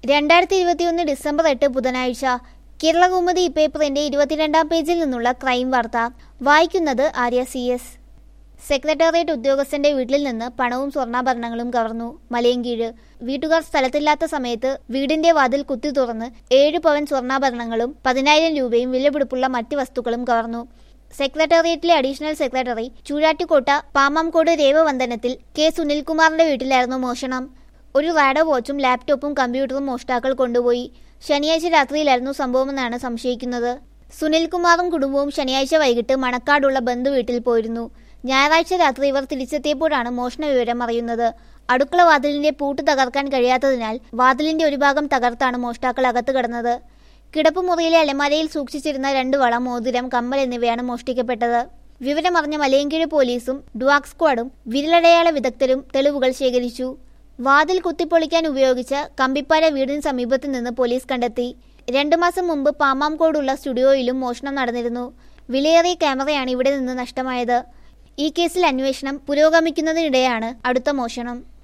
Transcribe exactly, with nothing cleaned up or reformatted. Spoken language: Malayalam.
രണ്ടായിരത്തി ഇരുപത്തിയൊന്ന് ഡിസംബർ എട്ട് ബുധനാഴ്ച കേരളകൗമുദി പേപ്പറിന്റെ ഇരുപത്തിരണ്ടാം പേജിൽ നിന്നുള്ള ക്രൈം വാർത്ത വായിക്കുന്നത് ആര്യ സി എസ്. സെക്രട്ടേറിയറ്റ് ഉദ്യോഗസ്ഥന്റെ വീട്ടിൽ നിന്ന് പണവും സ്വർണ്ണാഭരണങ്ങളും കവർന്നു. മലയൻകീഴ് വീട്ടുകാർ സ്ഥലത്തില്ലാത്ത സമയത്ത് വീടിന്റെ വാതിൽ കുത്തി തുറന്ന് ഏഴ് പവൻ സ്വർണ്ണാഭരണങ്ങളും പതിനായിരം രൂപയും വിലപിടിപ്പുള്ള മറ്റ് വസ്തുക്കളും കവർന്നു. സെക്രട്ടേറിയറ്റിലെ അഡീഷണൽ സെക്രട്ടറി ചൂഴാറ്റുകോട്ട പാമാംകോട് രേവവന്ദനത്തിൽ കെ സുനിൽകുമാറിന്റെ വീട്ടിലായിരുന്നു മോഷണം. ഒരു റാഡോ വാച്ചും ലാപ്ടോപ്പും കമ്പ്യൂട്ടറും മോഷ്ടാക്കൾ കൊണ്ടുപോയി. ശനിയാഴ്ച രാത്രിയിലായിരുന്നു സംഭവമെന്നാണ് സംശയിക്കുന്നത്. സുനിൽകുമാറും കുടുംബവും ശനിയാഴ്ച വൈകിട്ട് മണക്കാടുള്ള ബന്ധു വീട്ടിൽ പോയിരുന്നു. ഞായറാഴ്ച രാത്രി ഇവർ തിരിച്ചെത്തിയപ്പോഴാണ് മോഷണ വിവരം അറിയുന്നത്. അടുക്കള വാതിലിന്റെ പൂട്ട് തകർക്കാൻ കഴിയാത്തതിനാൽ വാതിലിന്റെ ഒരു ഭാഗം തകർത്താണ് മോഷ്ടാക്കൾ അകത്ത് കടന്നത്. കിടപ്പുമുറിയിലെ അലമാരയിൽ സൂക്ഷിച്ചിരുന്ന രണ്ട് വള, മോതിരം, കമ്മൽ എന്നിവയാണ് മോഷ്ടിക്കപ്പെട്ടത്. വിവരമറിഞ്ഞ മലയൻകീഴ് പോലീസും ഡ്വാഗ് സ്ക്വാഡും വിരലടയാള വിദഗ്ധരും തെളിവുകൾ ശേഖരിച്ചു. വാതിൽ കുത്തിപ്പൊളിക്കാൻ ഉപയോഗിച്ച കമ്പിപ്പാര വീടിന് സമീപത്ത് നിന്ന് പോലീസ് കണ്ടെത്തി. രണ്ടു മാസം മുമ്പ് പാമാംകോടുള്ള സ്റ്റുഡിയോയിലും മോഷണം നടന്നിരുന്നു. വിലയേറിയ ക്യാമറയാണ് ഇവിടെ നിന്ന് നഷ്ടമായത്. ഈ കേസിൽ അന്വേഷണം പുരോഗമിക്കുന്നതിനിടെയാണ് അടുത്ത മോഷണം.